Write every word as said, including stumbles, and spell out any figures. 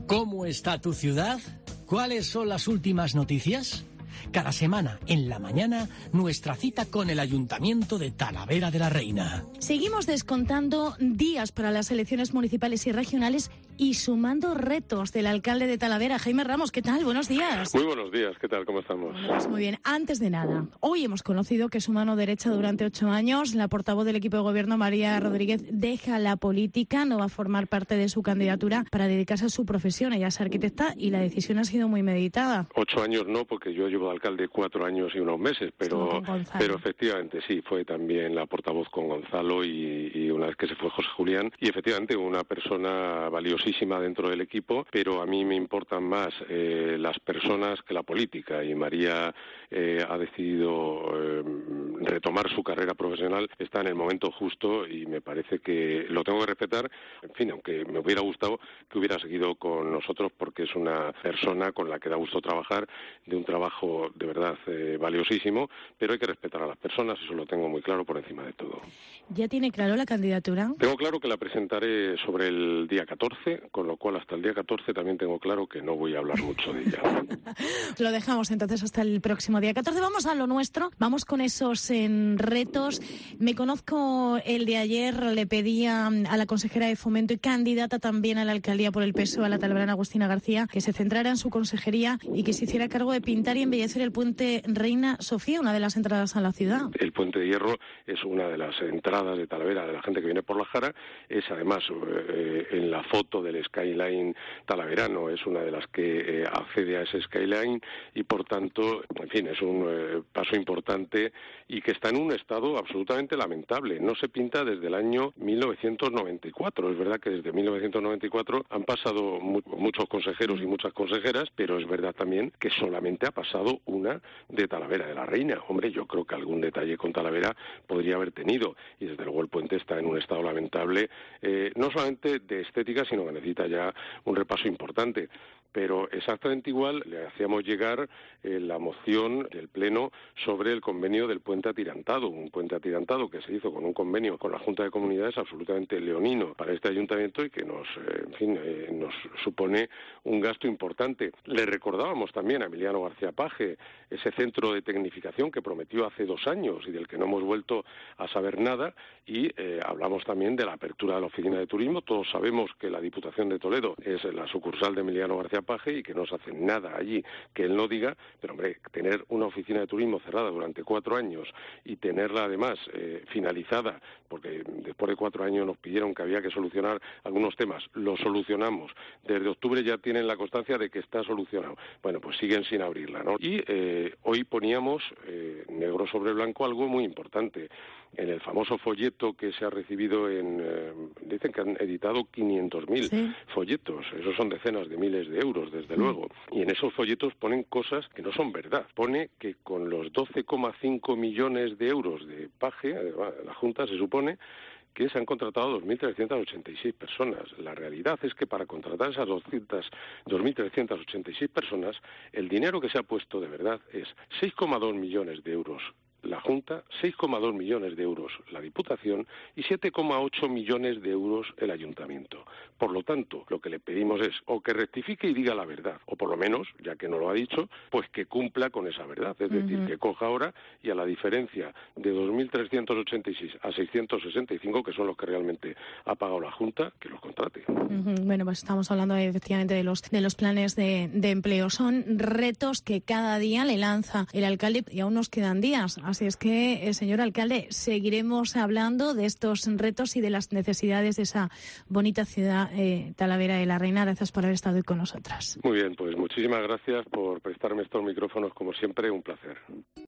¿Cómo está tu ciudad? ¿Cuáles son las últimas noticias? Cada semana, en la mañana, nuestra cita con el Ayuntamiento de Talavera de la Reina. Seguimos descontando días para las elecciones municipales y regionales y sumando retos del alcalde de Talavera. Jaime Ramos, ¿qué tal? Buenos días. Muy buenos días, ¿qué tal? ¿Cómo estamos? Bueno, pues muy bien. Antes de nada, hoy hemos conocido que su mano derecha durante ocho años, la portavoz del equipo de gobierno, María Rodríguez, deja la política, no va a formar parte de su candidatura para dedicarse a su profesión. Ella es arquitecta y la decisión ha sido muy meditada. Ocho años no, porque yo llevo de alcalde cuatro años y unos meses, pero pero efectivamente sí, fue también la portavoz con Gonzalo y, y una vez que se fue José Julián, y efectivamente una persona valiosísima dentro del equipo, pero a mí me importan más eh, las personas que la política, y María eh, ha decidido eh, retomar su carrera profesional, está en el momento justo y me parece que lo tengo que respetar, en fin, aunque me hubiera gustado que hubiera seguido con nosotros porque es una persona con la que da gusto trabajar, de un trabajo de verdad eh, valiosísimo, pero hay que respetar a las personas, eso lo tengo muy claro por encima de todo. ¿Ya tiene claro la candidatura? Tengo claro que la presentaré sobre el día catorce, con lo cual hasta el día catorce también tengo claro que no voy a hablar mucho de ella. Lo dejamos entonces hasta el próximo día catorce. Vamos a lo nuestro, vamos con esos en, retos. Me conozco el de ayer, le pedía a la consejera de Fomento y candidata también a la alcaldía por el P S O E, a la talaverana Agustina García, que se centrara en su consejería y que se hiciera cargo de pintar y embellecer el puente Reina Sofía, una de las entradas a la ciudad. El puente de Hierro es una de las entradas de Talavera de la gente que viene por la Jara, es además eh, en la foto del skyline talaverano, es una de las que eh, accede a ese skyline y por tanto, en fin, es un eh, paso importante y que está en un estado absolutamente lamentable. No se pinta desde el año mil novecientos noventa y cuatro, es verdad que desde mil novecientos noventa y cuatro han pasado mu- muchos consejeros y muchas consejeras, pero es verdad también que solamente ha pasado una de Talavera de la Reina. Hombre, yo creo que algún detalle con Talavera podría haber tenido, y desde luego el puente está en un estado lamentable, eh, no solamente de estética, sino que necesita ya un repaso importante. Pero exactamente igual le hacíamos llegar eh, la moción del Pleno sobre el convenio del puente atirantado, un puente atirantado que se hizo con un convenio con la Junta de Comunidades absolutamente leonino para este ayuntamiento y que nos, eh, en fin, eh, nos supone un gasto importante. Le recordábamos también a Emiliano García Paje ese centro de tecnificación que prometió hace dos años y del que no hemos vuelto a saber nada, y eh, hablamos también de la apertura de la oficina de turismo. Todos sabemos que la Diputación de Toledo es la sucursal de Emiliano García Paje y que no se hace nada allí que él no diga, pero hombre, tener una oficina de turismo cerrada durante cuatro años y tenerla además eh, finalizada, porque después de cuatro años nos pidieron que había que solucionar algunos temas, lo solucionamos, desde octubre ya tienen la constancia de que está solucionado, bueno, pues siguen sin abrirla, ¿no? Y eh, hoy poníamos eh, negro sobre blanco algo muy importante. En el famoso folleto que se ha recibido en... Eh, dicen que han editado quinientos mil ¿sí? folletos, esos son decenas de miles de euros, desde mm. luego. Y en esos folletos ponen cosas que no son verdad. Pone que con los doce coma cinco millones de euros de Paje, la Junta se supone que se han contratado dos mil trescientas ochenta y seis personas. La realidad es que para contratar esas dos mil trescientas ochenta y seis personas, el dinero que se ha puesto de verdad es seis coma dos millones de euros la Junta, seis coma dos millones de euros la Diputación y siete coma ocho millones de euros el Ayuntamiento. Por lo tanto, lo que le pedimos es o que rectifique y diga la verdad, o por lo menos, ya que no lo ha dicho, pues que cumpla con esa verdad. Es uh-huh. decir, que coja ahora y a la diferencia de dos mil trescientos ochenta y seis a seiscientos sesenta y cinco, que son los que realmente ha pagado la Junta, que los contrate. Uh-huh. Bueno, pues estamos hablando efectivamente de los de los planes de, de empleo. Son retos que cada día le lanza el alcalde y aún nos quedan días. Así es que, eh, señor alcalde, seguiremos hablando de estos retos y de las necesidades de esa bonita ciudad eh, Talavera de la Reina. Gracias por haber estado hoy con nosotras. Muy bien, pues muchísimas gracias por prestarme estos micrófonos, como siempre, un placer.